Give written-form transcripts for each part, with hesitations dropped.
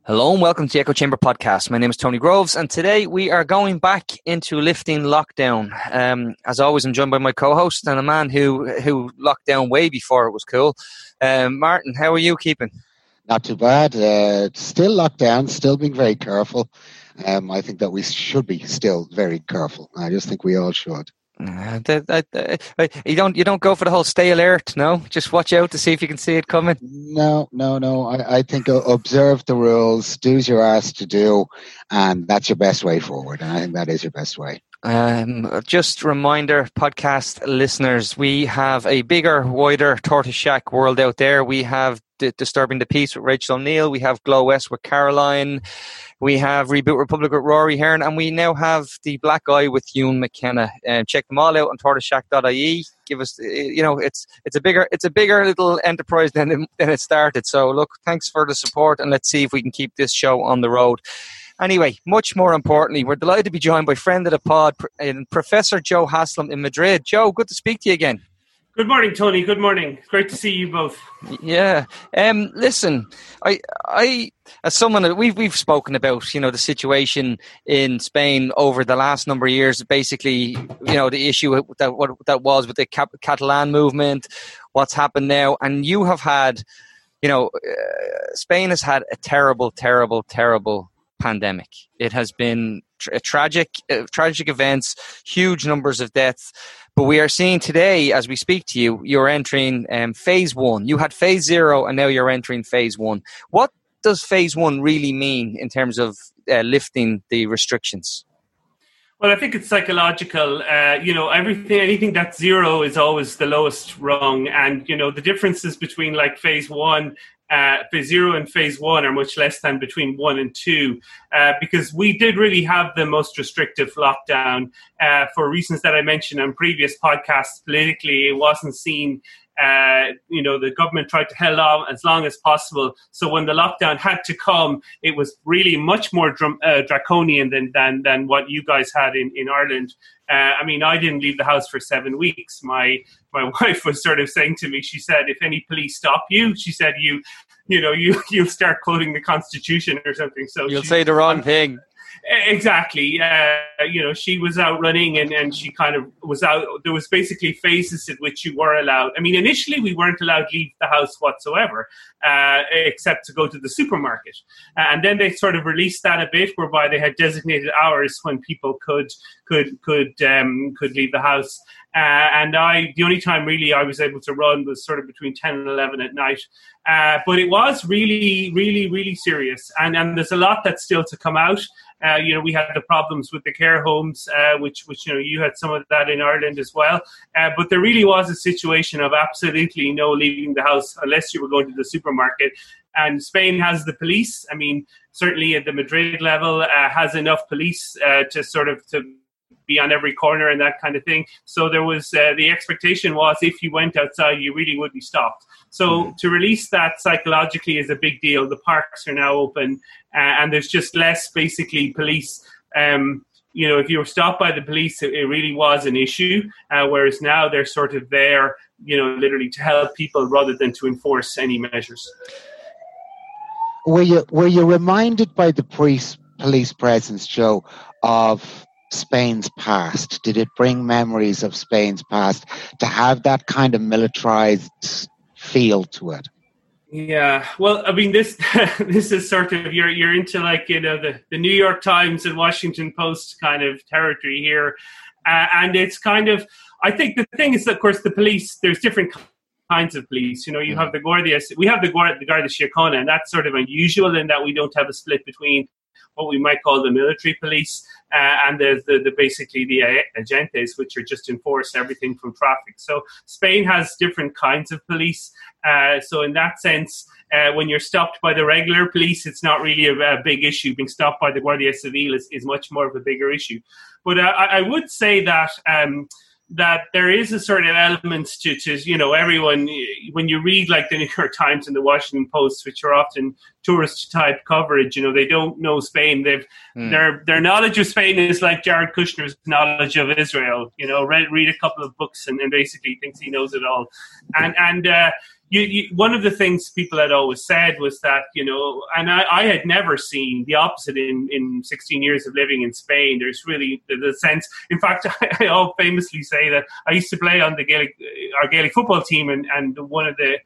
Hello and welcome to the Echo Chamber podcast. My name is Tony Groves and today we are going back into lifting lockdown. As always, I'm joined by my co-host and a man who locked down way before it was cool. Martin, how are you keeping? Not too bad. Still locked down, still being very careful. I think that we should be still very careful. I just think we all should. You don't go for the whole stay alert, no? Just watch out to see if you can see it coming. No. I think observe the rules, do as you're asked to do, and that's your best way forward. And I think that is your best way. Just reminder, podcast listeners, we have a bigger, wider Tortoise Shack world out there. We have Disturbing the Peace with Rachel O'Neill. We have Glow West with Caroline. We have Reboot Republic with Rory Hearn, and we now have the Black Eye with Ewan McKenna. Check them all out on tortoiseshack.ie. Give us, it's a bigger little enterprise than it started. So look, thanks for the support, and let's see if we can keep this show on the road. Anyway, much more importantly, we're delighted to be joined by friend of the pod, Professor Joe Haslam in Madrid. Joe, good to speak to you again. Good morning, Tony. Good morning. Great to see you both. Yeah. Listen, I as someone we've spoken about, the situation in Spain over the last number of years. Basically, the issue that was with the Catalan movement, what's happened now, and you have had, Spain has had a terrible pandemic. It has been tragic events, huge numbers of deaths. But we are seeing today, as we speak to you, you're entering phase 1. You had phase 0, and now you're entering phase 1. What does phase 1 really mean in terms of lifting the restrictions? Well, I think it's psychological. Anything that's 0 is always the lowest rung. And, the differences between phase 1, phase 0 and phase 1 are much less than between 1 and 2, because we did really have the most restrictive lockdown for reasons that I mentioned on previous podcasts. Politically, it wasn't seen. The government tried to hold on as long as possible. So when the lockdown had to come, it was really much more draconian than what you guys had in Ireland. I didn't leave the house for 7 weeks. My wife was sort of saying to me, she said, if any police stop you, she said, you'll start quoting the Constitution or something. So you'll say the wrong thing. Exactly. She was out running and she kind of was out. There was basically phases in which you were allowed. Initially we weren't allowed to leave the house whatsoever, except to go to the supermarket. And then they sort of released that a bit, whereby they had designated hours when people could leave the house. The only time really I was able to run was sort of between 10 and 11 at night. But it was really, really, really serious. And there's a lot that's still to come out. We had the problems with the care homes, which you had some of that in Ireland as well. But there really was a situation of absolutely no leaving the house unless you were going to the supermarket. And Spain has the police. Certainly at the Madrid level, has enough police to be on every corner and that kind of thing. So there was the expectation was if you went outside, you really would be stopped. So to release that psychologically is a big deal. The parks are now open and there's just less basically police. If you were stopped by the police, it really was an issue. Whereas now they're sort of there, literally to help people rather than to enforce any measures. Were you reminded by the police presence, Joe, of Spain's past? Did it bring memories of Spain's past to have that kind of militarized feel to it? Yeah, well, this is sort of you're into the New York Times and Washington Post kind of territory here, and it's kind of, I think the thing is, of course, the police. There's different kinds of police. You have the Guardias. We have the Guardia Síocana, and that's sort of unusual in that we don't have a split between what we might call the military police and the basically the agentes, which are just enforce everything from traffic. So Spain has different kinds of police. So in that sense, when you're stopped by the regular police, it's not really a big issue. Being stopped by the Guardia Civil is much more of a bigger issue. But I would say that that there is a sort of element to everyone. When you read the New York Times and the Washington Post, which are often tourist type coverage, they don't know Spain. Their knowledge of Spain is like Jared Kushner's knowledge of Israel. Read a couple of books and basically thinks he knows it all. And one of the things people had always said was that, and I had never seen the opposite in 16 years of living in Spain. There's really the sense. In fact, I famously say that I used to play on our Gaelic football team, and one of the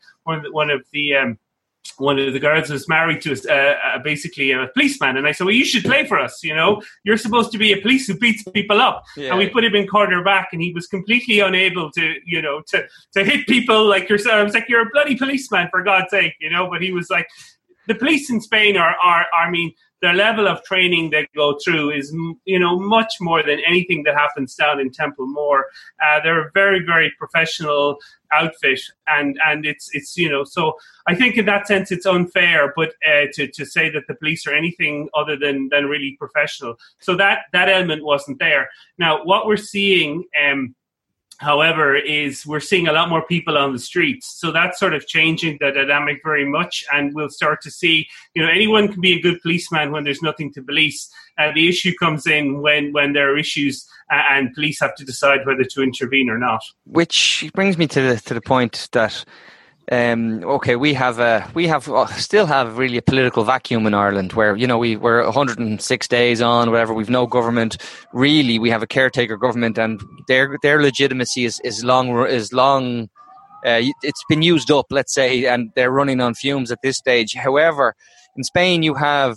girls was married to basically a policeman, and I said, well, you should play for us, you're supposed to be a police who beats people up. Yeah. And we put him in quarterback, and he was completely unable to hit people like yourself. I was like, you're a bloody policeman, for God's sake, but he was like, the police in Spain are I mean, their level of training they go through is, much more than anything that happens down in Templemore. They're a very, very professional outfit, and it's so I think in that sense it's unfair, but to say that the police are anything other than really professional. So that element wasn't there. Now, what we're seeing, however, is we're seeing a lot more people on the streets. So that's sort of changing the dynamic very much. And we'll start to see, anyone can be a good policeman when there's nothing to police. The issue comes in when there are issues and police have to decide whether to intervene or not. Which brings me to the point that, we still have really a political vacuum in Ireland where, we're 106 days on, whatever, we've no government. Really, we have a caretaker government, and their legitimacy is long. It's been used up, let's say, and they're running on fumes at this stage. However, in Spain, you have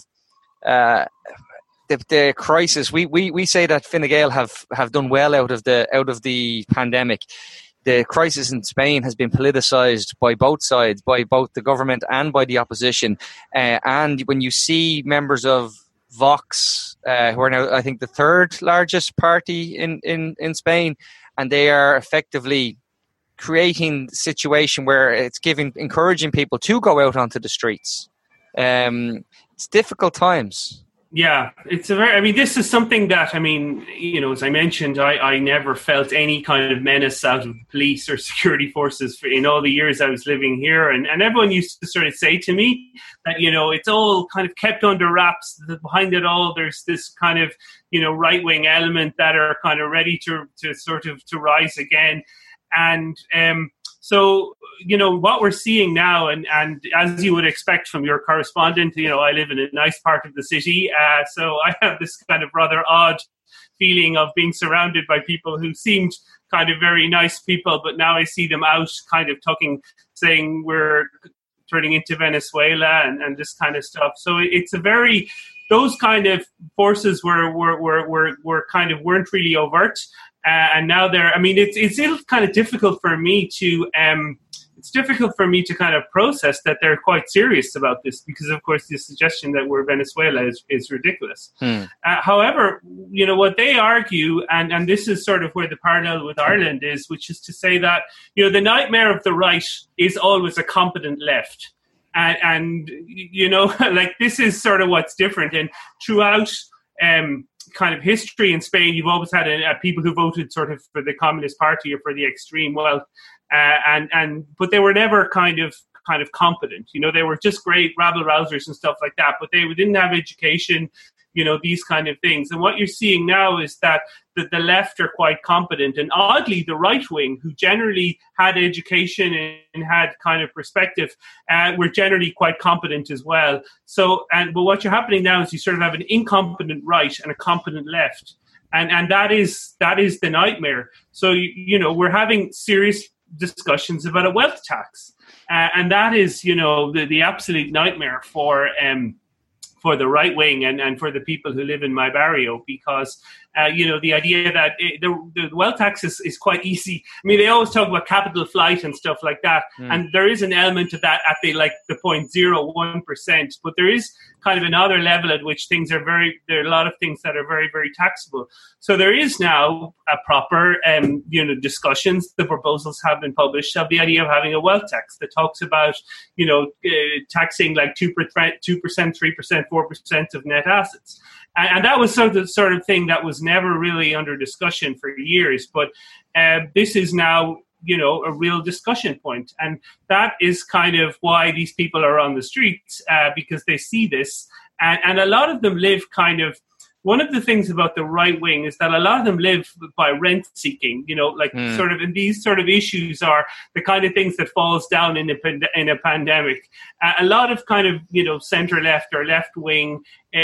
the crisis. We say that Fine Gael have done well out of the pandemic. The crisis in Spain has been politicised by both sides, by both the government and by the opposition. And when you see members of Vox, who are now, I think, the third largest party in Spain, and they are effectively creating a situation where it's encouraging people to go out onto the streets. It's difficult times. Yeah, this is something that, as I mentioned, I never felt any kind of menace out of the police or security forces in all the years I was living here. And everyone used to sort of say to me that, it's all kind of kept under wraps. That behind it all, there's this kind of, right-wing element that are kind of ready to rise again. And so, what we're seeing now, and as you would expect from your correspondent, I live in a nice part of the city, so I have this kind of rather odd feeling of being surrounded by people who seemed kind of very nice people, but now I see them out kind of saying we're turning into Venezuela and this kind of stuff. So it's those kind of forces were kind of weren't really overt. And now it's still kind of difficult for me to kind of process that they're quite serious about this, because of course the suggestion that we're Venezuela is ridiculous. However, what they argue, and this is sort of where the parallel with Ireland is, which is to say that, the nightmare of the right is always a competent left. And like this is sort of what's different. And throughout, kind of history in Spain, you've always had people who voted sort of for the Communist Party or for the extreme wealth, but they were never kind of competent. They were just great rabble-rousers and stuff like that, but they didn't have education, these kind of things. And what you're seeing now is that the left are quite competent, and oddly, the right wing, who generally had education and had kind of perspective, were generally quite competent as well. So, but what's happening now is you sort of have an incompetent right and a competent left, and that is the nightmare. So we're having serious discussions about a wealth tax, and that is the absolute nightmare for the right wing and for the people who live in my barrio, because the idea that the wealth tax is quite easy. They always talk about capital flight and stuff like that, and there is an element of that at the 0.01%, but there is kind of another level at which there are a lot of things that are very, very taxable. So there is now a proper discussions. The proposals have been published of the idea of having a wealth tax that talks about taxing like 2%, 3%, 4% of net assets. And that was sort of thing that was never really under discussion for years. But this is now, a real discussion point. And that is kind of why these people are on the streets, because they see this. And a lot of them live kind of one of the things about the right wing is that a lot of them live by rent seeking, sort of, and these sort of issues are the kind of things that falls down in a pandemic. A lot of kind of, center left or left wing,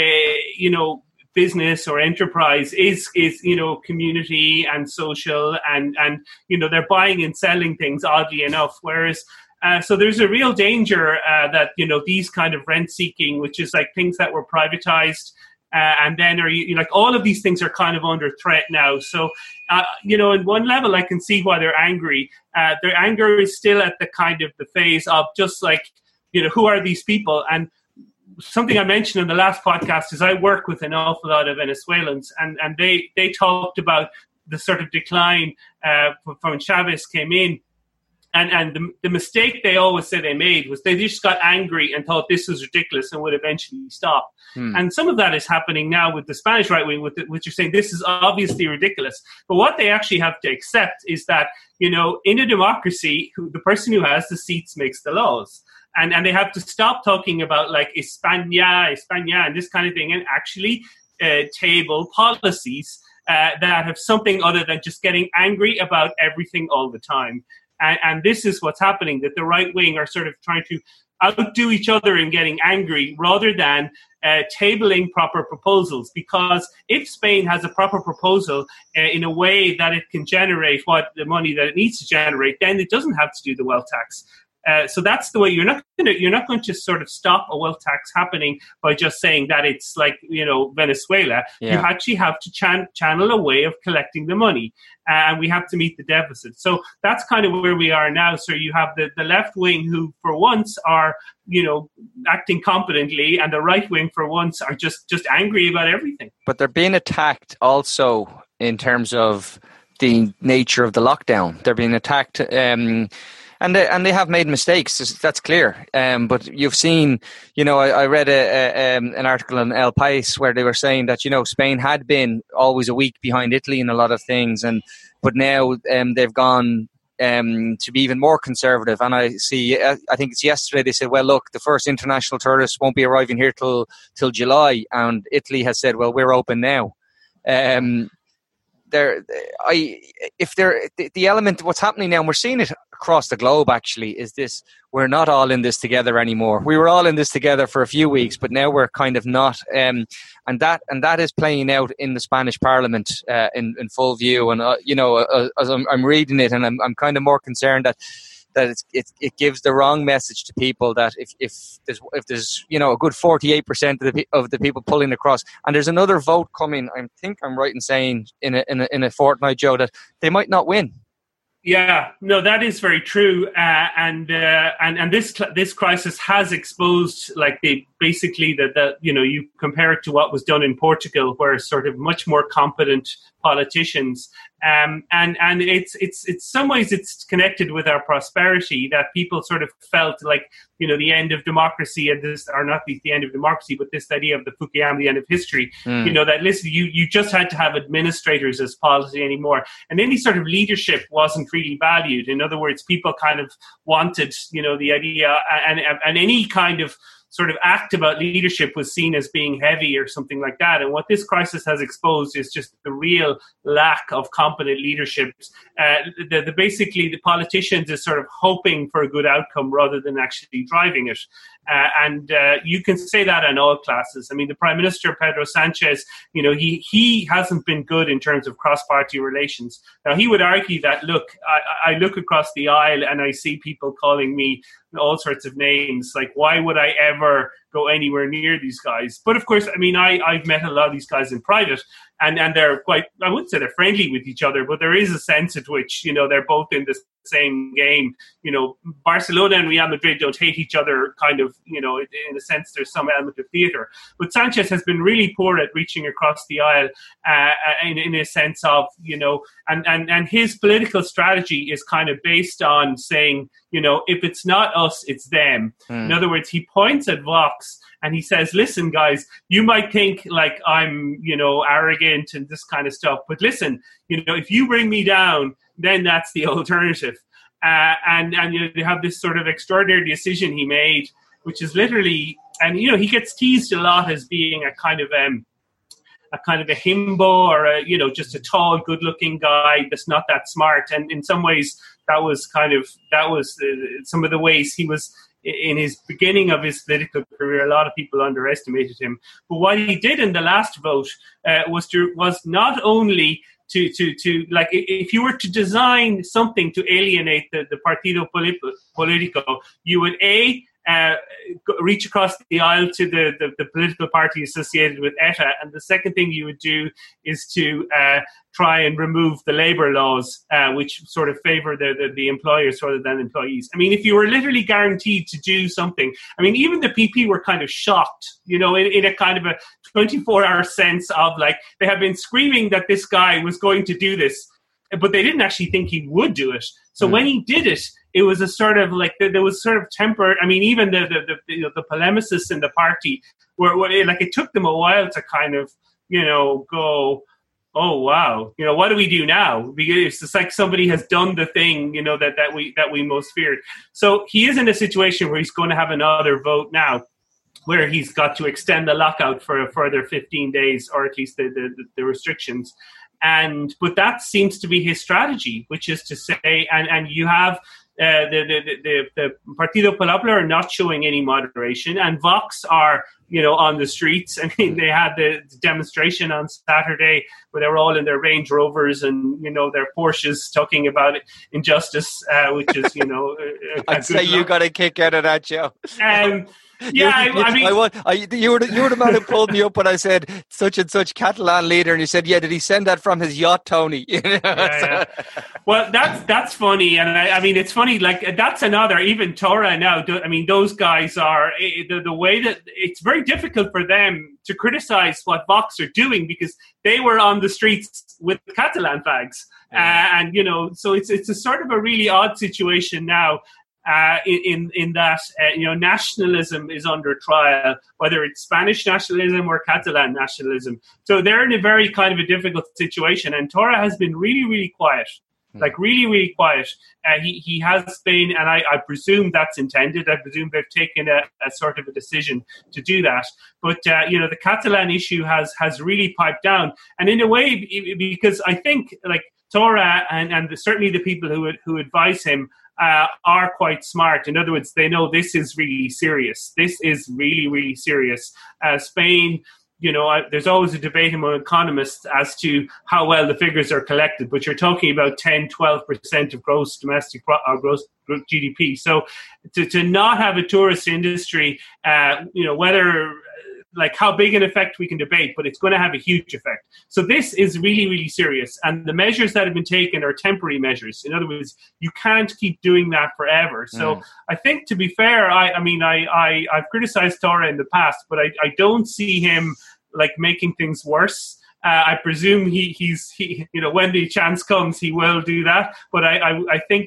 business or enterprise is community and social and they're buying and selling things, oddly enough, whereas so there's a real danger that these kind of rent seeking, which is like things that were privatized and then all of these things are kind of under threat now. So in one level I can see why they're angry. Their anger is still at the kind of the phase of just like who are these people. And something I mentioned in the last podcast is I work with an awful lot of Venezuelans, and they talked about the sort of decline from when Chavez came in. And the mistake they always say they made was they just got angry and thought this was ridiculous and would eventually stop. And some of that is happening now with the Spanish right wing, which are saying this is obviously ridiculous. But what they actually have to accept is that, in a democracy, the person who has the seats makes the laws. And they have to stop talking about like España, and this kind of thing, and actually table policies that have something other than just getting angry about everything all the time. And this is what's happening, that the right wing are sort of trying to outdo each other in getting angry rather than tabling proper proposals. Because if Spain has a proper proposal in a way that it can generate what the money that it needs to generate, then it doesn't have to do the wealth tax. So that's the way. You're not going to sort of stop a wealth tax happening by just saying that it's like Venezuela. Yeah. You actually have to channel a way of collecting the money, and we have to meet the deficit. So that's kind of where we are now. So you have the left wing who, for once, are acting competently, and the right wing, for once, are just angry about everything. But they're being attacked also in terms of the nature of the lockdown. They're being attacked. And they have made mistakes, that's clear. But you've seen, I read an article in El País where they were saying that, Spain had been always a week behind Italy in a lot of things, but now they've gone to be even more conservative. And I think it's yesterday, they said, well, look, the first international tourists won't be arriving here till July, and Italy has said, well, we're open now. The element, what's happening now, and we're seeing it across the globe actually, is this: we're not all in this together anymore. We were all in this together for a few weeks, but now we're kind of not, and that is playing out in the Spanish Parliament in full view. And as I'm reading it, and I'm kind of more concerned that it gives the wrong message to people, that if there's a good 48% of the people pulling across, and there's another vote coming, I think I'm right in saying in a fortnight, Joe, that they might not win. Yeah, no, that is very true, and this crisis has exposed basically that you compare it to what was done in Portugal, where sort of much more competent politicians, and it's some ways it's connected with our prosperity, that people sort of felt like the end of democracy, and this, or not the end of democracy, but this idea of the Fukuyama, the end of history. That listen, you just had to have administrators as policy anymore, and any sort of leadership wasn't really valued. In other words, people kind of wanted the idea, and any kind of sort of act about leadership was seen as being heavy or something like that. And what this crisis has exposed is just the real lack of competent leadership. Basically, the politicians is sort of hoping for a good outcome rather than actually driving it. And you can say that on all classes. I mean, the Prime Minister, Pedro Sanchez, he hasn't been good in terms of cross-party relations. Now, he would argue that, look, I look across the aisle and I see people calling me all sorts of names. Like, why would I ever go anywhere near these guys? But of course, I mean, I've met a lot of these guys in private, and they're quite, I wouldn't say they're friendly with each other, but there is a sense at which, they're both in the same game. Barcelona and Real Madrid don't hate each other, kind of, in a sense, there's some element of theatre. But Sanchez has been really poor at reaching across the aisle in a sense of, and his political strategy is kind of based on saying, if it's not us, it's them. In other words, he points at Vox and he says, listen, guys, you might think like I'm, arrogant and this kind of stuff. But listen, if you bring me down, then that's the alternative. And they have this sort of extraordinary decision he made, which is literally, and he gets teased a lot as being a kind of kind of a himbo or just a tall, good-looking guy that's not that smart. And in some ways, that was some of the ways he was in his beginning of his political career. A lot of people underestimated him. But what he did in the last vote was not only to like, if you were to design something to alienate the Partido Político, you would reach across the aisle to the political party associated with ETA, and the second thing you would do is to try and remove the labour laws, which sort of favour the employers rather than employees. I mean, if you were literally guaranteed to do something, I mean, even the PP were kind of shocked, in a kind of a 24-hour sense of, like, they have been screaming that this guy was going to do this, but they didn't actually think he would do it. So when he did it, it was a sort of like, there was sort of temper. I mean, even the polemicists in the party were like, it took them a while to kind of, go, oh wow, what do we do now? Because it's like somebody has done the thing, that we most feared. So he is in a situation where he's going to have another vote now, where he's got to extend the lockout for a further 15 days, or at least the restrictions. But that seems to be his strategy, which is to say, and you have the Partido Popular are not showing any moderation, and Vox are, on the streets. I mean, they had the demonstration on Saturday where they were all in their Range Rovers and, their Porsches talking about injustice, which is, I'd say you got a kick out of that, Joe. Yeah, you were the man who pulled me up when I said such and such Catalan leader, and you said, "Yeah, did he send that from his yacht, Tony?" Yeah. Well, that's funny, and I mean, it's funny. Like, that's another, even Torra now. I mean, those guys are the way that it's very difficult for them to criticize what Vox are doing, because they were on the streets with Catalan flags, and so it's a sort of a really odd situation now. In that nationalism is under trial, whether it's Spanish nationalism or Catalan nationalism. So they're in a very kind of a difficult situation, and Torra has been really, really quiet. Like, really, really quiet. He has been, and I presume that's intended. I presume they've taken a sort of a decision to do that. But the Catalan issue has really piped down, and in a way, because I think, like, Torra and certainly the people who advise him are quite smart. In other words, they know this is really serious. This is really, really serious. Spain, there's always a debate among economists as to how well the figures are collected, but you're talking about 10, 12% of gross domestic or gross GDP. So to not have a tourist industry, whether, like, how big an effect we can debate, but it's going to have a huge effect. So this is really, really serious. And the measures that have been taken are temporary measures. In other words, you can't keep doing that forever. So I think, to be fair, I've criticized Torra in the past, but I don't see him, like, making things worse. I presume he's when the chance comes, he will do that. But I think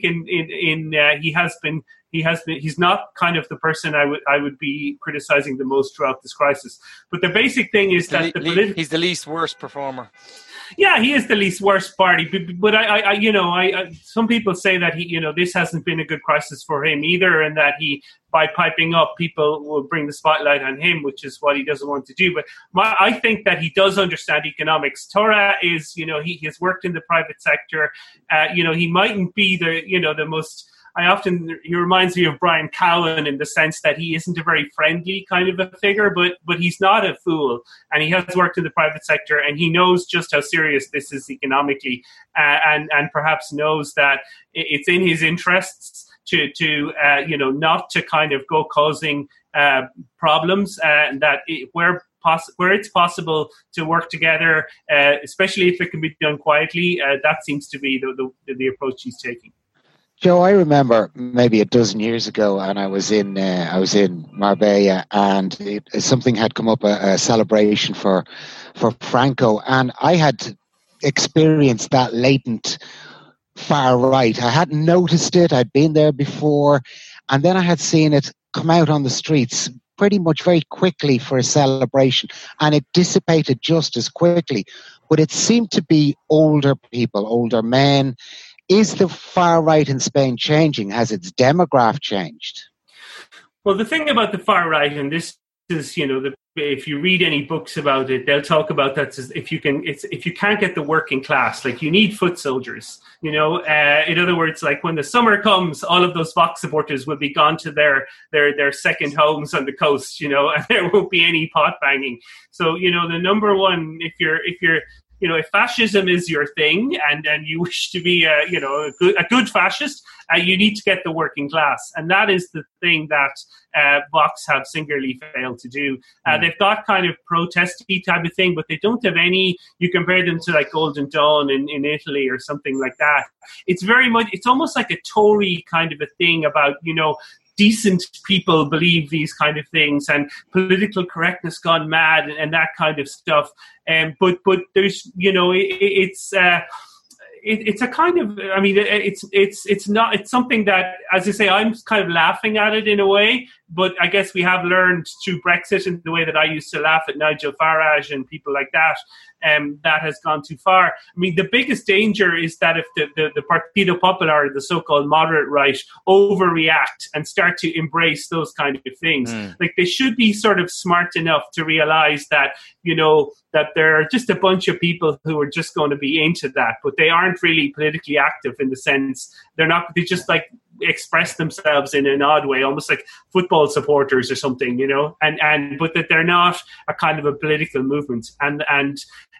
he's not kind of the person I would be criticizing the most throughout this crisis. But the basic thing is that he's the least worst performer. Yeah, he is the least worst party. But I some people say that this hasn't been a good crisis for him either, and that by piping up, people will bring the spotlight on him, which is what he doesn't want to do. But I think that he does understand economics. Torra is, he has worked in the private sector. He mightn't be the most. He reminds me of Brian Cowen in the sense that he isn't a very friendly kind of a figure, but he's not a fool, and he has worked in the private sector, and he knows just how serious this is economically, and perhaps knows that it's in his interests to not to kind of go causing problems, and that where it's possible to work together, especially if it can be done quietly, that seems to be the approach he's taking. Joe, I remember maybe a dozen years ago, and I was in Marbella, and something had come up, a celebration for Franco, and I had experienced that latent far right. I hadn't noticed it. I'd been there before, and then I had seen it come out on the streets pretty much very quickly for a celebration, and it dissipated just as quickly. But it seemed to be older people, older men. Is the far right in Spain changing? Has its demographic changed? Well, the thing about the far right, and this is, if you read any books about it, they'll talk about that. If you can't get the working class, like you need foot soldiers, in other words, like when the summer comes, all of those Vox supporters will be gone to their second homes on the coast, and there won't be any pot banging. So, the number one, if fascism is your thing and you wish to be a good fascist, you need to get the working class. And that is the thing that Vox have singularly failed to do. They've got kind of protesty type of thing, but they don't have any, you compare them to like Golden Dawn in Italy or something like that. It's almost like a Tory kind of a thing about, decent people believe these kind of things and political correctness gone mad and that kind of stuff. But there's, it's a kind of, it's something that, as I say, I'm kind of laughing at it in a way, but I guess we have learned through Brexit in the way that I used to laugh at Nigel Farage and people like that, that has gone too far. I mean, the biggest danger is that if the Partido Popular, the so-called moderate right, overreact and start to embrace those kind of things. Like they should be sort of smart enough to realize that, that there are just a bunch of people who are just going to be into that, but they aren't really politically active in the sense they just like express themselves in an odd way, almost like football supporters or something, but that they're not a kind of a political movement. And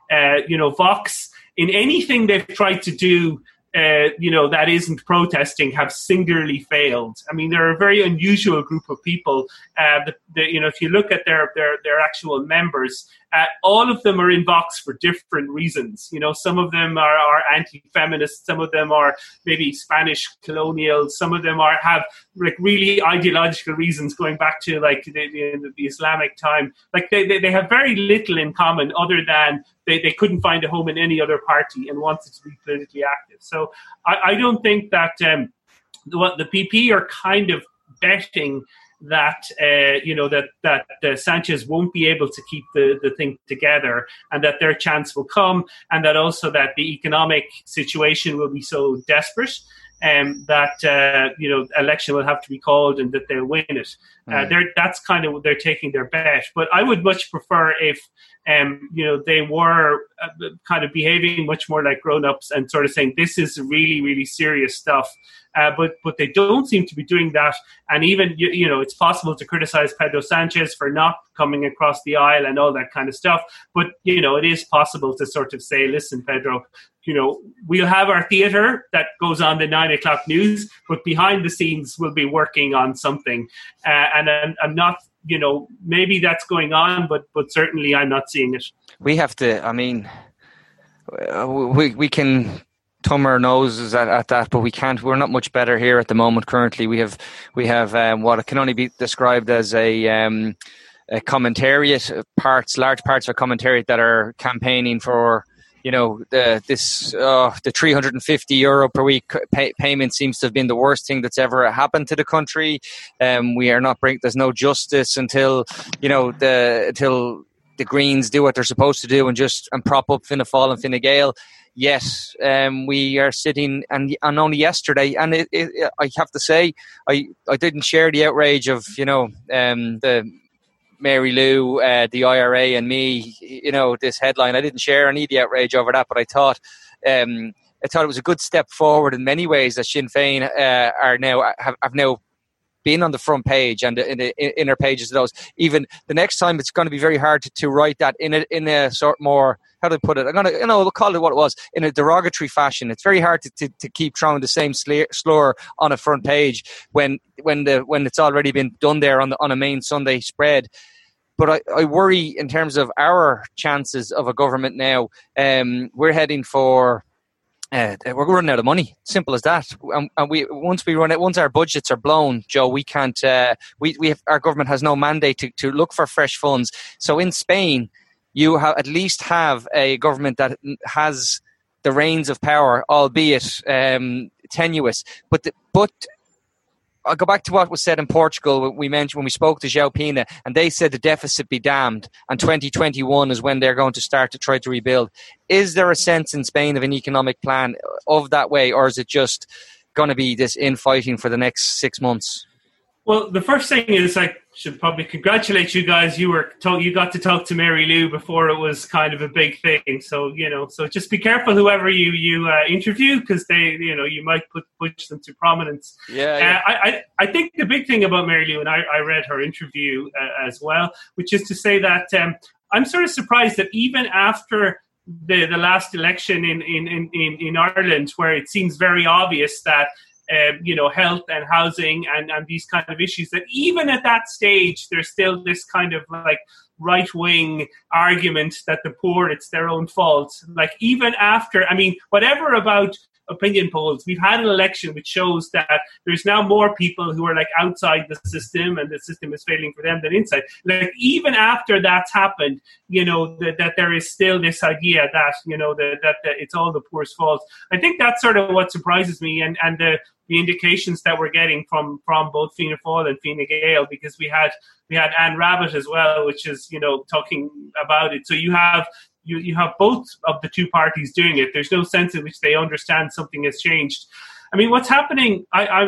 Vox, in anything they've tried to do, that isn't protesting, have singularly failed. I mean, they're a very unusual group of people. If you look at their actual members, all of them are in Vox for different reasons. Some of them are anti-feminist, some of them are maybe Spanish colonial, some of them have like really ideological reasons going back to like the Islamic time. Like they have very little in common other than they couldn't find a home in any other party and wanted to be politically active. So I don't think that the PP are kind of betting that that Sanchez won't be able to keep the thing together, and that their chance will come, and that also that the economic situation will be so desperate that election will have to be called and that they'll win it. That's kind of they're taking their bet. But I would much prefer if they were kind of behaving much more like grown-ups and sort of saying this is really, really serious stuff. But they don't seem to be doing that. And even, it's possible to criticize Pedro Sanchez for not coming across the aisle and all that kind of stuff. But, it is possible to sort of say, listen, Pedro, we'll have our theater that goes on the 9 o'clock news, but behind the scenes we'll be working on something. And I'm not, maybe that's going on, but certainly I'm not seeing it. We have to, we can thumb our noses at that, but we're not much better here at the moment. Currently we have what can only be described as a commentariat, large parts of a commentariat that are campaigning for, the €350 per week payment seems to have been the worst thing that's ever happened to the country. We are not there's no justice until until the Greens do what they're supposed to do and prop up Fianna Fáil and Fine Gael. Yes, we are sitting, and only yesterday, and I have to say, I didn't share the outrage of the Mary Lou, the IRA, and me. This headline. I didn't share any of the outrage over that, but I thought it was a good step forward in many ways that Sinn Féin have now been on the front page and in the inner pages of those. Even the next time, it's going to be very hard to write that in a sort more, how do I put it? I'm going to, we'll call it what it was, in a derogatory fashion. It's very hard to keep throwing the same slur on a front page when it's already been done there on a main Sunday spread. But I worry in terms of our chances of a government now. We're heading for. We're running out of money. Simple as that. And once our budgets are blown, Joe, we can't. Our government has no mandate to look for fresh funds. So in Spain, you at least have a government that has the reins of power, albeit tenuous. But I'll go back to what was said in Portugal. We mentioned when we spoke to João Pina, and they said the deficit be damned, and 2021 is when they're going to start to try to rebuild. Is there a sense in Spain of an economic plan of that way, or is it just going to be this infighting for the next 6 months? Well, the first thing is I should probably congratulate you guys. You got to talk to Mary Lou before it was kind of a big thing. So, so just be careful whoever you interview, because they, you might push them to prominence. Yeah. I think the big thing about Mary Lou, and I read her interview as well, which is to say that I'm sort of surprised that even after the last election in Ireland, where it seems very obvious that health and housing and these kind of issues, that even at that stage, there's still this kind of like right-wing argument that the poor, it's their own fault. Like even after, whatever about opinion polls, we've had an election which shows that there's now more people who are like outside the system and the system is failing for them than inside. Like even after that's happened, that there is still this idea that, that it's all the poor's fault. I think that's sort of what surprises me, and the indications that we're getting from both Fianna Fáil and Fine Gael, because we had Anne Rabbitte as well, which is, talking about it. So you have both of the two parties doing it. There's no sense in which they understand something has changed. What's happening, I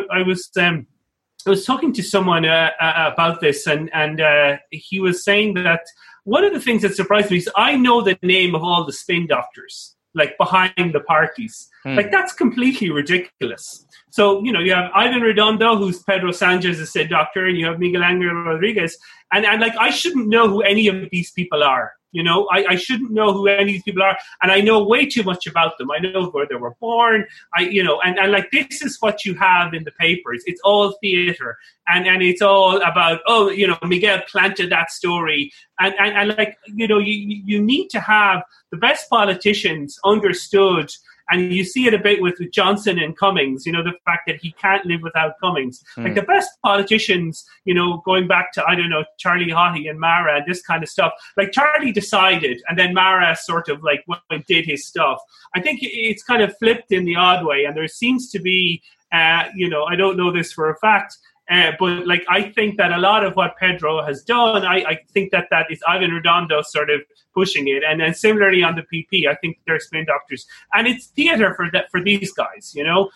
was talking to someone about this, and he was saying that one of the things that surprised me is I know the name of all the spin doctors, like behind the parties. Like that's completely ridiculous. So, you have Ivan Redondo, who's Pedro Sanchez's spin doctor, and you have Miguel Angel Rodriguez. And like, I shouldn't know who any of these people are. I shouldn't know who any of these people are, and I know way too much about them. I know where they were born. And like, this is what you have in the papers. It's all theater, and it's all about, Miguel planted that story, and like, you need to have the best politicians understood. And you see it a bit with Johnson and Cummings, the fact that he can't live without Cummings. Like the best politicians, going back to, Charlie Haughey and Mara and this kind of stuff, like Charlie decided and then Mara sort of like did his stuff. I think it's kind of flipped in the odd way. And there seems to be, I don't know this for a fact, but like, I think that a lot of what Pedro has done, I think that is Ivan Redondo sort of pushing it. And then similarly on the PP, I think they're spin doctors, and it's theater for these guys, they'll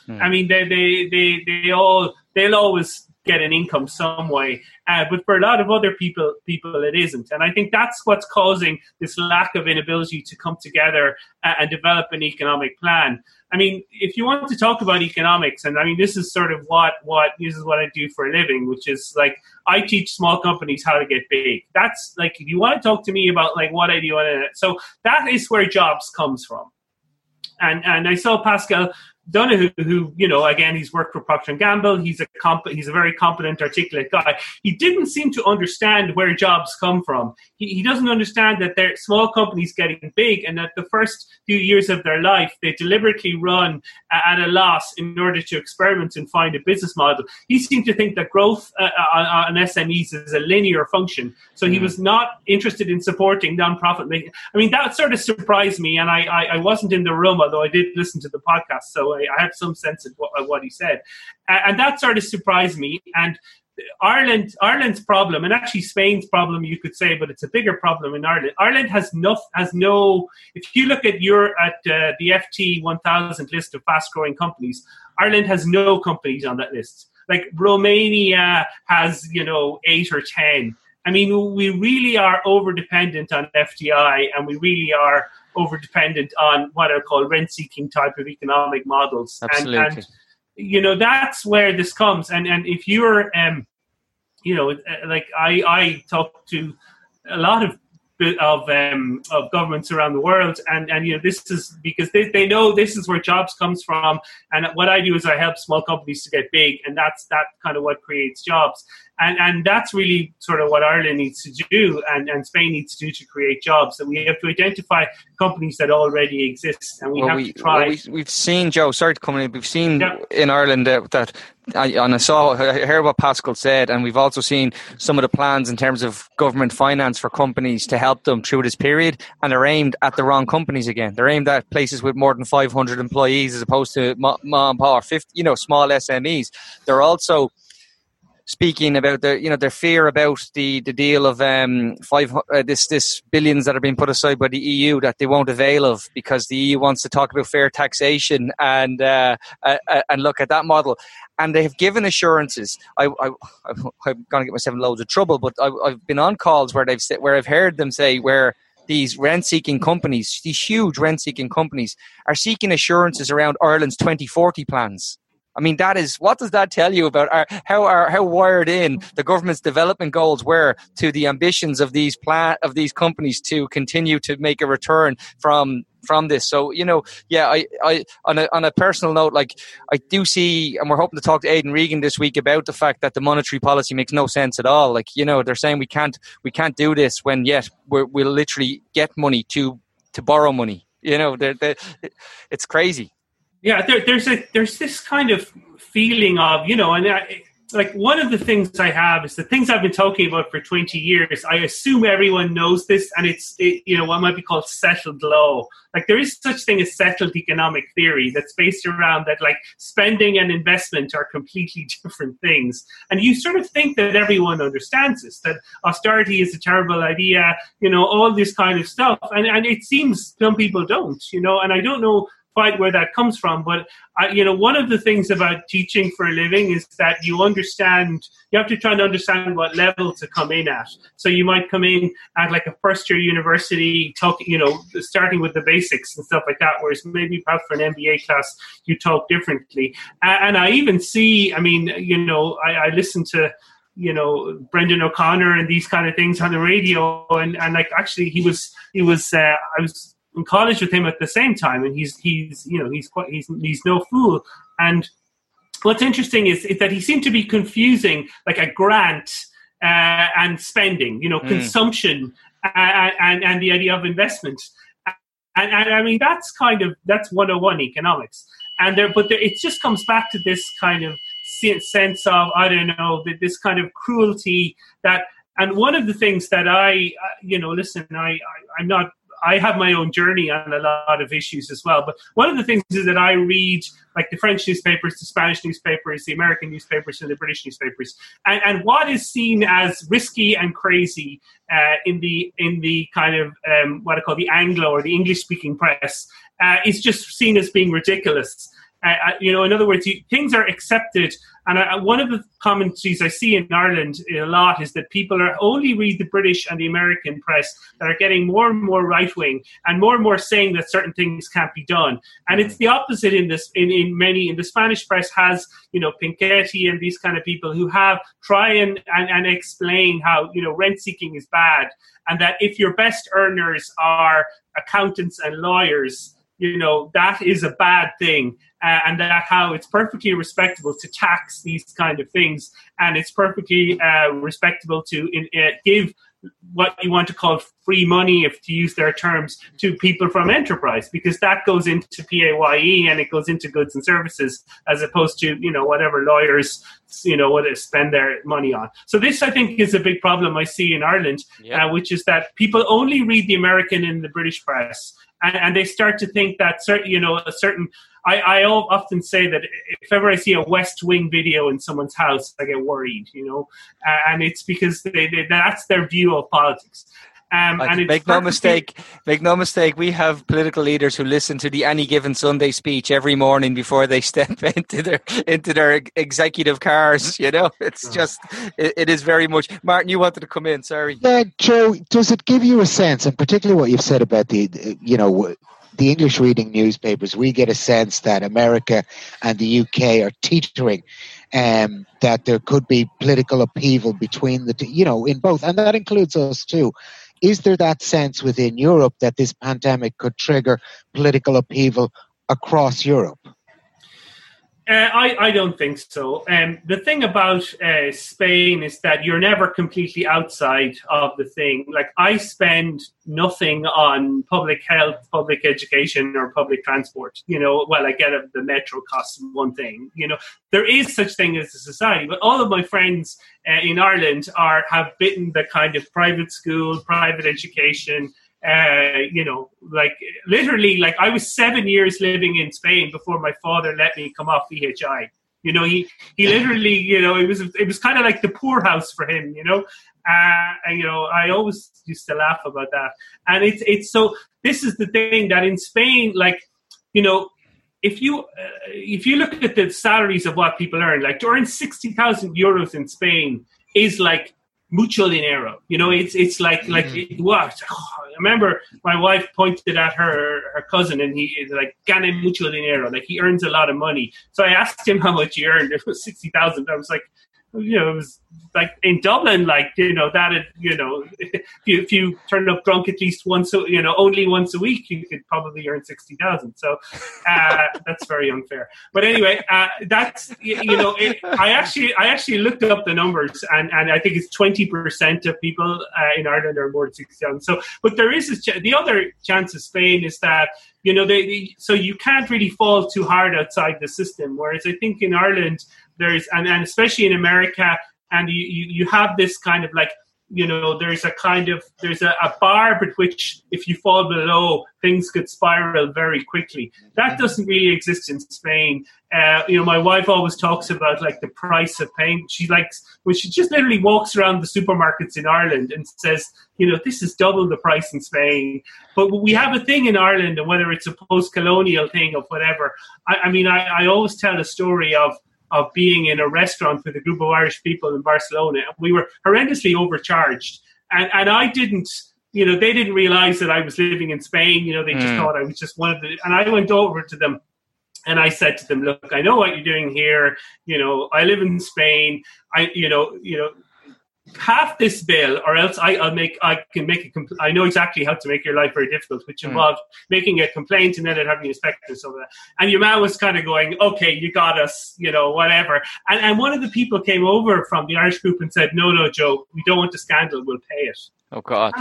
always get an income some way. But for a lot of other people it isn't. And I think that's what's causing this lack of inability to come together and develop an economic plan. If you want to talk about economics, and this is sort of what this is what I do for a living, which is like, I teach small companies how to get big. That's like, if you want to talk to me about like what I do, so that is where jobs comes from. And I saw Pascal Donoghue, who, again, he's worked for Procter & Gamble. He's a very competent, articulate guy. He didn't seem to understand where jobs come from. He doesn't understand that they're small companies getting big, and that the first few years of their life, they deliberately run at a loss in order to experiment and find a business model. He seemed to think that growth on SMEs is a linear function. So he was not interested in supporting nonprofit making. That sort of surprised me, and I wasn't in the room, although I did listen to the podcast. So I have some sense of what he said. And that sort of surprised me. And Ireland's problem, and actually Spain's problem, you could say, but it's a bigger problem in Ireland. Ireland has no. If you look at the FT 1000 list of fast-growing companies, Ireland has no companies on that list. Like Romania has, 8 or 10. We really are over-dependent on FDI, and we really are over-dependent on what are called rent-seeking type of economic models. Absolutely. And that's where this comes. And if you're, like I talk to a lot of governments around the world, and this is because they know this is where jobs comes from. And what I do is I help small companies to get big, and that's kind of what creates jobs. And that's really sort of what Ireland needs to do, and Spain needs to do to create jobs. So we have to identify companies that already exist, and we have to try. We've seen, Joe, sorry to come in, we've seen in Ireland that I heard what Pascal said, and we've also seen some of the plans in terms of government finance for companies to help them through this period, and they're aimed at the wrong companies again. They're aimed at places with more than 500 employees as opposed to mom and pop or 50, small SMEs. They're also speaking about their fear about the deal of this billions that are being put aside by the EU that they won't avail of because the EU wants to talk about fair taxation and look at that model. And they have given assurances. I'm going to get myself in loads of trouble, but I've been on calls where I've heard them say where these rent-seeking companies, these huge rent-seeking companies, are seeking assurances around Ireland's 2040 plans. I mean, what does that tell you about how wired in the government's development goals were to the ambitions of these companies to continue to make a return from this? So, I on a personal note, like I do see, and we're hoping to talk to Aidan Regan this week about the fact that the monetary policy makes no sense at all. Like, they're saying we can't do this when yet we'll literally get money to borrow money. It's crazy. Yeah, there's this kind of feeling of, like one of the things I have is the things I've been talking about for 20 years. I assume everyone knows this, and it's what might be called settled law. Like there is such thing as settled economic theory that's based around that, like spending and investment are completely different things. And you sort of think that everyone understands this, that austerity is a terrible idea, all this kind of stuff. And it seems some people don't, and I don't know quite where that comes from, but one of the things about teaching for a living is that you have to try and understand what level to come in at. So you might come in at like a first year university, starting with the basics and stuff like that, whereas maybe perhaps for an MBA class you talk differently. And I even see, I listen to Brendan O'Connor and these kind of things on the radio, and like actually I was in college with him at the same time, and he's no fool. And what's interesting is that he seemed to be confusing like a grant and spending, consumption and the idea of investment. And I mean that's 101 economics. But it just comes back to this kind of sense of this kind of cruelty that. And one of the things that I have my own journey on a lot of issues as well. But one of the things is that I read like the French newspapers, the Spanish newspapers, the American newspapers, and the British newspapers. And what is seen as risky and crazy in the kind of what I call the Anglo or the English-speaking press is just seen as being ridiculous. In other words, things are accepted. And one of the commentaries I see in Ireland a lot is that people are only read the British and the American press that are getting more and more right-wing and more saying that certain things can't be done. And it's the opposite in the Spanish press has, Pinchetti and these kind of people who have try and explain how, rent-seeking is bad, and that if your best earners are accountants and lawyers, that is a bad thing. And that how it's perfectly respectable to tax these kind of things, and it's perfectly respectable to give what you want to call free money, if to use their terms, to people from enterprise, because that goes into PAYE and it goes into goods and services, as opposed to whatever lawyers what they spend their money on. So this, I think, is a big problem I see in Ireland, which is that people only read the American and the British press, and they start to think that I often say that if ever I see a West Wing video in someone's house, I get worried, and it's because that's their view of politics. Make no mistake. We have political leaders who listen to the Any Given Sunday speech every morning before they step into their executive cars. It's just it is very much. Martin, you wanted to come in. Sorry. Yeah, Joe. Does it give you a sense, and particularly what you've said about the English reading newspapers? We get a sense that America and the UK are teetering. That there could be political upheaval between the two, in both, and that includes us too. Is there that sense within Europe that this pandemic could trigger political upheaval across Europe? I don't think so. The thing about Spain is that you're never completely outside of the thing. Like, I spend nothing on public health, public education, or public transport. I get the metro costs one thing. There is such thing as a society, but all of my friends in Ireland have bitten the kind of private school, private education. Literally, I was 7 years living in Spain before my father let me come off VHI. You know, he literally, you know, it was kind of like the poorhouse for him, you know. And, you know, I always used to laugh about that. And it's so, this is the thing that in Spain, like, you know, if you look at the salaries of what people earn, like to earn 60,000 euros in Spain is like mucho dinero. You know, it's like what? I remember my wife pointed at her cousin, and he is like, gana mucho dinero, like he earns a lot of money. So I asked him how much he earned. It was 60,000. I was like, you know, it was like in Dublin, like, you know, that, you know, if you turn up drunk at least once, you know, only once a week, you could probably earn 60,000. So that's very unfair. But anyway, that's, you know, I actually looked up the numbers, and I think it's 20% of people in Ireland are more than 60,000. So, but there is the other chance of Spain is that, you know, so you can't really fall too hard outside the system. Whereas I think in Ireland, there's, and especially in America, and you have this kind of like, you know, there's a bar at which if you fall below, things could spiral very quickly. That doesn't really exist in Spain. You know, my wife always talks about like the price of paying. She likes when she just literally walks around the supermarkets in Ireland and says, you know, this is double the price in Spain. But we have a thing in Ireland, and whether it's a post-colonial thing or whatever. I mean, I always tell a story of being in a restaurant with a group of Irish people in Barcelona. We were horrendously overcharged. And I didn't, you know, they didn't realize that I was living in Spain. You know, they just thought I was just one of the, and I went over to them and I said to them, look, I know what you're doing here. You know, I live in Spain. You know, half this bill, or else I can make I know exactly how to make your life very difficult, which involved making a complaint and then having inspectors over that. And your man was kind of going, okay, you got us, you know, whatever. And one of the people came over from the Irish group and said, no, Joe, we don't want the scandal, we'll pay it. Oh God.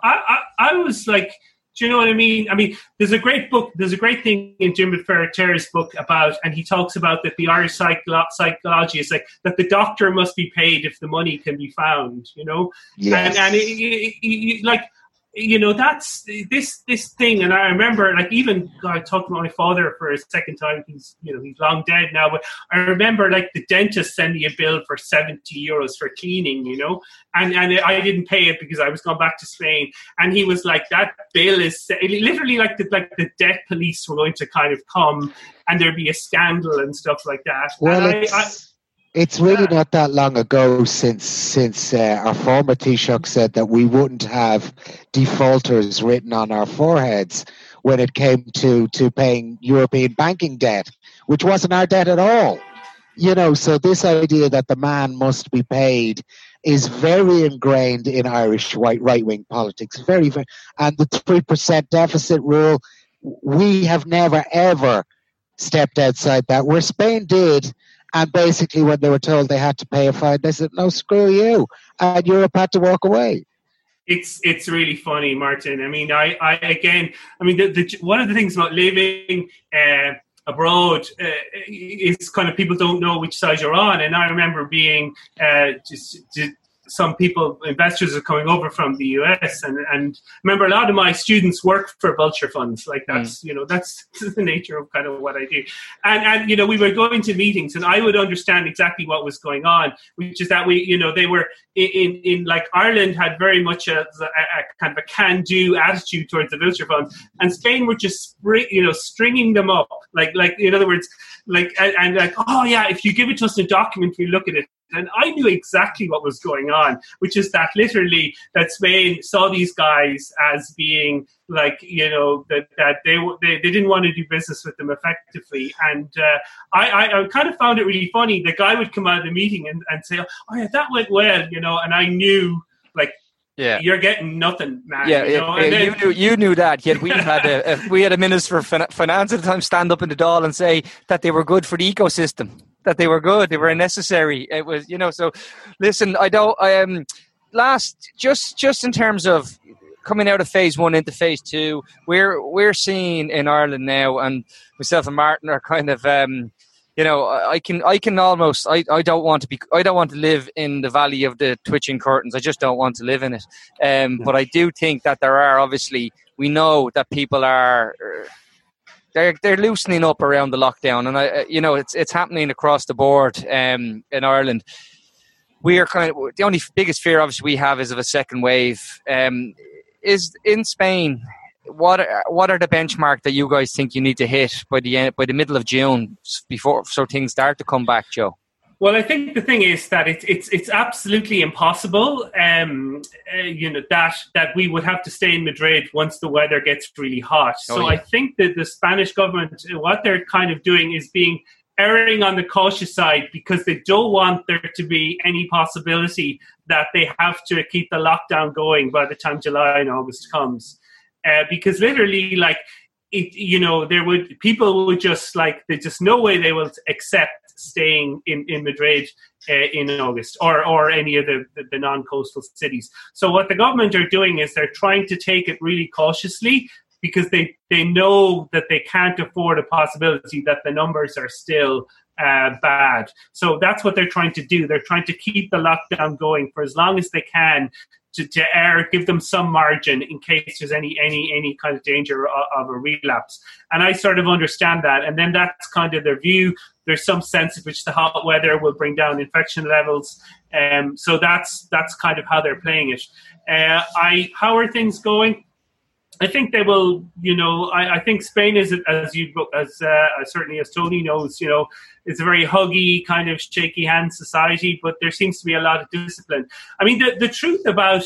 I was like, do you know what I mean? I mean, there's a great thing in Jim Ferreter's book about, and he talks about that the Irish psychology is like that the doctor must be paid if the money can be found, you know? Yes. And like, you know, that's this thing. And I remember, like, even I talked to my father for a second time. He's long dead now, but I remember like the dentist sending a bill for 70 euros for cleaning, you know, and I didn't pay it because I was gone back to Spain. And he was like, that bill is literally like the debt police were going to kind of come and there'd be a scandal and stuff like that. Well, it's really not that long ago since our former Taoiseach said that we wouldn't have defaulters written on our foreheads when it came to paying European banking debt, which wasn't our debt at all. You know, so this idea that the man must be paid is very ingrained in Irish right-wing politics. Very, very, and the 3% deficit rule, we have never, ever stepped outside that, where Spain did. And basically, when they were told they had to pay a fine, they said, no, screw you. And Europe had to walk away. It's really funny, Martin. I mean, one of the things about living abroad is kind of people don't know which side you're on. And I remember being some people, investors are coming over from the US, and remember a lot of my students work for vulture funds. Like that's, you know, that's the nature of kind of what I do. And, you know, we were going to meetings and I would understand exactly what was going on, which is that we, you know, they were in like Ireland had very much a kind of a can-do attitude towards the vulture funds, and Spain were just, you know, stringing them up. Like, in other words, like, and like, oh yeah, if you give it to us in a document, we look at it. And I knew exactly what was going on, which is that literally that Spain saw these guys as being like, you know, that they didn't want to do business with them effectively. And I kind of found it really funny. The guy would come out of the meeting and say, oh yeah, that went well, you know, and I knew, like, yeah, you're getting nothing, man. Yeah, you know? And then, you knew that. Yet we had a minister for finance at the time stand up in the Dáil and say that they were good for the ecosystem, that they were good, they were necessary. It was, you know. So, listen, just in terms of coming out of phase 1 into phase 2, we're seeing in Ireland now, and myself and Martin are kind of. You know, I can almost. I don't want to live in the valley of the twitching curtains. I just don't want to live in it. But I do think that there are, obviously, we know that people are they're loosening up around the lockdown, and it's happening across the board in Ireland. We are the only biggest fear, obviously, we have is of a second wave. Is in Spain. What are the benchmark that you guys think you need to hit by the middle of June before so things start to come back, Joe? Well, I think the thing is that it's absolutely impossible, that we would have to stay in Madrid once the weather gets really hot. I think that the Spanish government, what they're kind of doing is being erring on the cautious side, because they don't want there to be any possibility that they have to keep the lockdown going by the time July and August comes. Because literally, people would just there's just no way they will accept staying in Madrid in August or any of the non-coastal cities. So what the government are doing is they're trying to take it really cautiously, because they know that they can't afford a possibility that the numbers are still bad. So that's what they're trying to do. They're trying to keep the lockdown going for as long as they can, to give them some margin in case there's any kind of danger of a relapse. And I sort of understand that. And then that's kind of their view. There's some sense in which the hot weather will bring down infection levels. So that's kind of how they're playing it. How are things going? I think they will, I think Spain is, certainly as Tony knows, it's a very huggy, kind of shaky hand society, but there seems to be a lot of discipline. I mean, the truth about,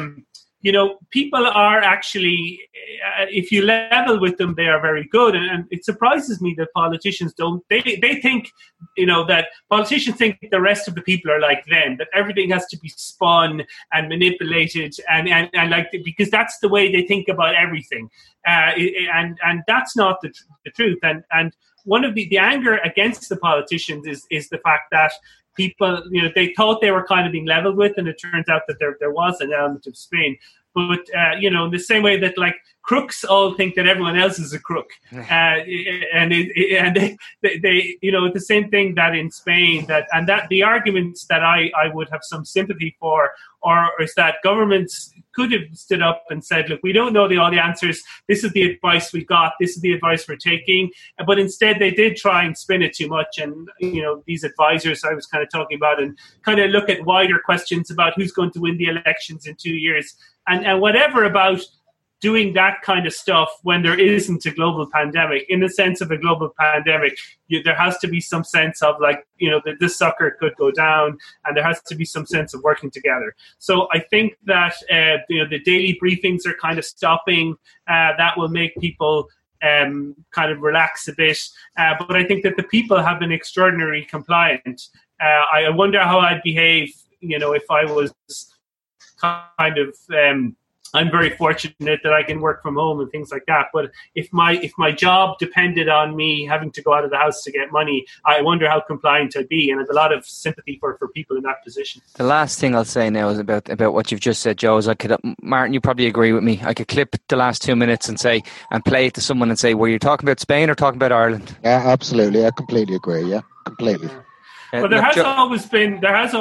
people are actually, if you level with them, they are very good. And it surprises me that politicians they think, that politicians think the rest of the people are like them, that everything has to be spun and manipulated and because that's the way they think about everything. And that's not the truth. And one of the anger against the politicians is the fact that people, they thought they were kind of being leveled with, and it turns out that there was an element of Spain. But, in the same way that, crooks all think that everyone else is a crook. And they the same thing that in Spain, that the arguments that I would have some sympathy for, or is that governments could have stood up and said, look, we don't know all the answers. This is the advice we got. This is the advice we're taking. But instead, they did try and spin it too much. And, these advisors I was kind of talking about, and kind of look at wider questions about who's going to win the elections in 2 years. And whatever about doing that kind of stuff when there isn't a global pandemic. In the sense of a global pandemic, there has to be some sense of that this sucker could go down, and there has to be some sense of working together. So I think that the daily briefings are kind of stopping. That will make people kind of relax a bit. But I think that the people have been extraordinarily compliant. I wonder how I'd behave, if I was kind of I'm very fortunate that I can work from home and things like that. But if my job depended on me having to go out of the house to get money, I wonder how compliant I'd be. And I have a lot of sympathy for people in that position. The last thing I'll say now is about what you've just said, Joe, is Martin, you probably agree with me. I could clip the last 2 minutes and play it to someone and say, were you talking about Spain or talking about Ireland? Yeah, absolutely. I completely agree. Yeah, completely. Well, there has always been,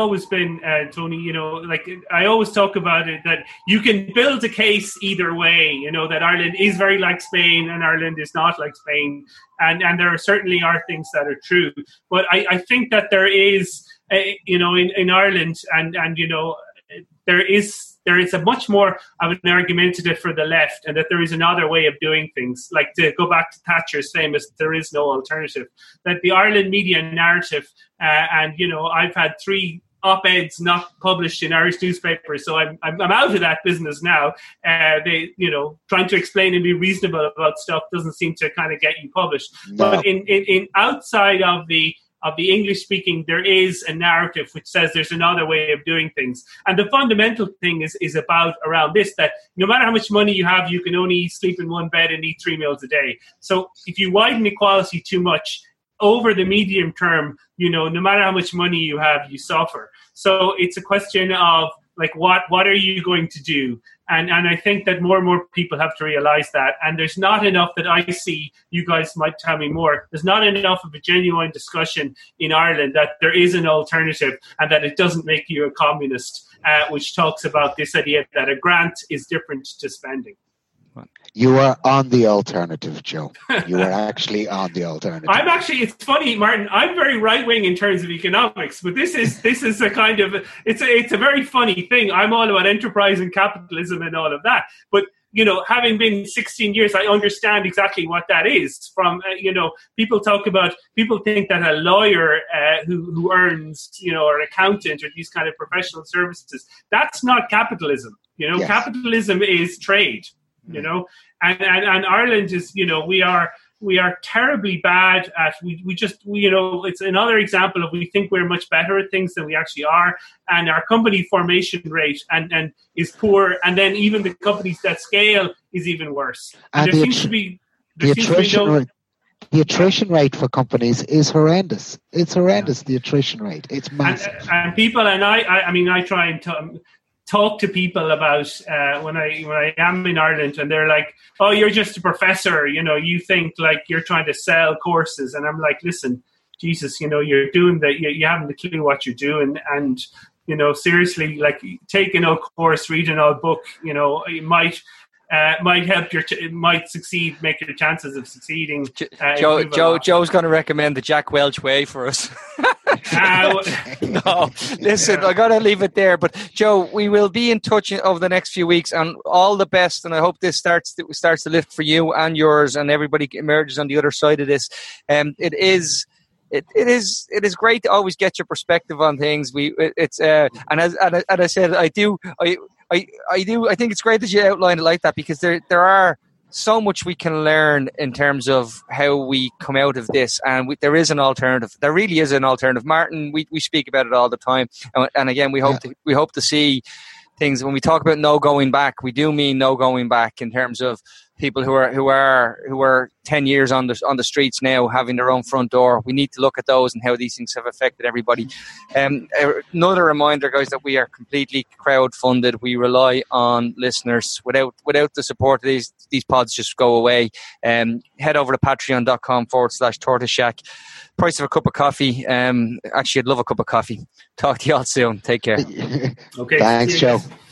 Tony, I always talk about it, that you can build a case either way, that Ireland is very like Spain and Ireland is not like Spain. And there certainly are things that are true. But I think that there is, in Ireland and there is a much more of an argumentative for the left, and that there is another way of doing things. Like, to go back to Thatcher's famous, there is no alternative. That the Ireland media narrative, I've had 3 op-eds not published in Irish newspapers, so I'm out of that business now. Trying to explain and be reasonable about stuff doesn't seem to kind of get you published. No. But in outside of the English speaking, there is a narrative which says there's another way of doing things. And the fundamental thing is about around this, that no matter how much money you have, you can only sleep in one bed and eat 3 meals a day. So if you widen equality too much over the medium term, no matter how much money you have, you suffer. So it's a question of what are you going to do? And I think that more and more people have to realize that. And there's not enough that I see, you guys might tell me more, there's not enough of a genuine discussion in Ireland that there is an alternative and that it doesn't make you a communist, which talks about this idea that a grant is different to spending. You are on the alternative, Joe. You are actually on the alternative. It's funny, Martin, I'm very right-wing in terms of economics, but this is a kind of, it's a very funny thing. I'm all about enterprise and capitalism and all of that. But, having been 16 years, I understand exactly what that is. From, people think that a lawyer who earns, or an accountant or these kind of professional services, that's not capitalism. Yes. Capitalism is trade. And Ireland is, we are terribly bad at, we just, it's another example of, we think we're much better at things than we actually are. And our company formation rate and is poor. And then even the companies that scale is even worse. And there seems to be the attrition rate for companies is horrendous. It's horrendous, the attrition rate. It's massive. And people, and I try and talk to people about when I am in Ireland, and they're like, "Oh, you're just a professor, you think like you're trying to sell courses," and I'm like, "Listen, Jesus, you're doing that. You haven't a clue what you're doing, and seriously, like taking a course, reading a book, it might help might succeed, make your chances of succeeding." Joe's going to recommend the Jack Welch way for us. No, listen, I got to leave it there. But Joe, we will be in touch over the next few weeks, and all the best. And I hope this starts to lift for you and yours, and everybody emerges on the other side of this. It is great to always get your perspective on things. And as I said, I think it's great that you outlined it like that, because there are so much we can learn in terms of how we come out of this, and there is an alternative. There really is an alternative. Martin, we speak about it all the time, and again, we hope to see things. When we talk about no going back, we do mean no going back in terms of people who are 10 years on the streets now, having their own front door. We need to look at those and how these things have affected everybody. Another reminder, guys, that we are completely crowd-funded. We rely on listeners. Without the support of these pods just go away. Head over to patreon.com/Tortoise Shack. Price of a cup of coffee. Actually, I'd love a cup of coffee. Talk to you all soon. Take care. Okay. Thanks, Joe.